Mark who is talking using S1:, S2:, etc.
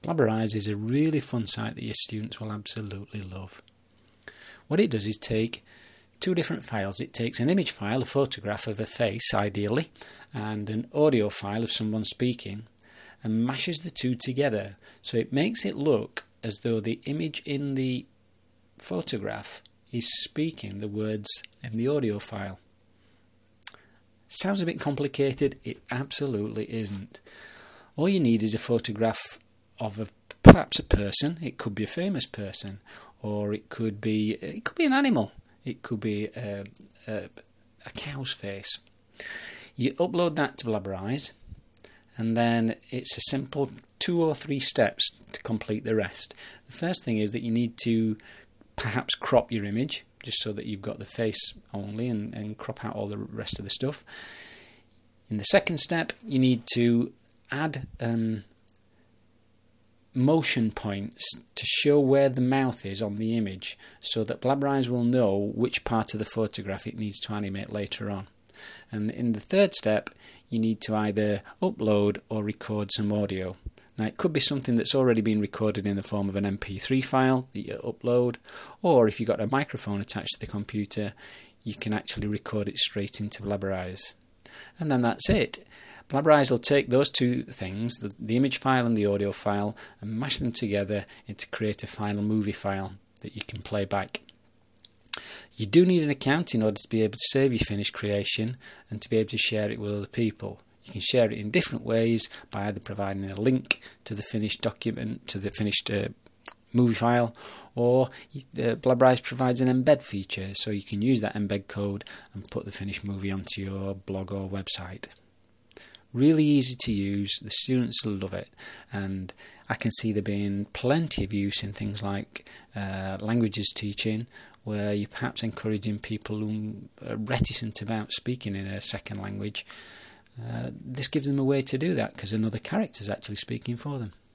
S1: Blabberize is a really fun site that your students will absolutely love. What it does is take two different files. It takes an image file, a photograph of a face ideally, and an audio file of someone speaking, and mashes the two together. So it makes it look as though the image in the photograph is speaking the words in the audio file. Sounds a bit complicated. It absolutely isn't. All you need is a photograph of perhaps a person. It could be a famous person, or it could be an animal. It could be a cow's face. You upload that to Blabberize, and then it's a simple 2 or 3 steps to complete the rest. The first thing is that you need to perhaps crop your image, just so that you've got the face only, and crop out all the rest of the stuff. In the second step, you need to add motion points to show where the mouth is on the image, so that Blabberize will know which part of the photograph it needs to animate later on. And in the third step, you need to either upload or record some audio. Now, it could be something that's already been recorded in the form of an MP3 file that you upload, or if you've got a microphone attached to the computer, you can actually record it straight into Blabberize. And then that's it. Blabberize will take those two things, the image file and the audio file, and mash them together to create a final movie file that you can play back. You do need an account in order to be able to save your finished creation and to be able to share it with other people. You can share it in different ways by either providing a link to the finished document, to the finished movie file, or Blabberize provides an embed feature, so you can use that embed code and put the finished movie onto your blog or website. Really easy to use, the students will love it, and I can see there being plenty of use in things like languages teaching, where you're perhaps encouraging people who are reticent about speaking in a second language. This gives them a way to do that because another character is actually speaking for them.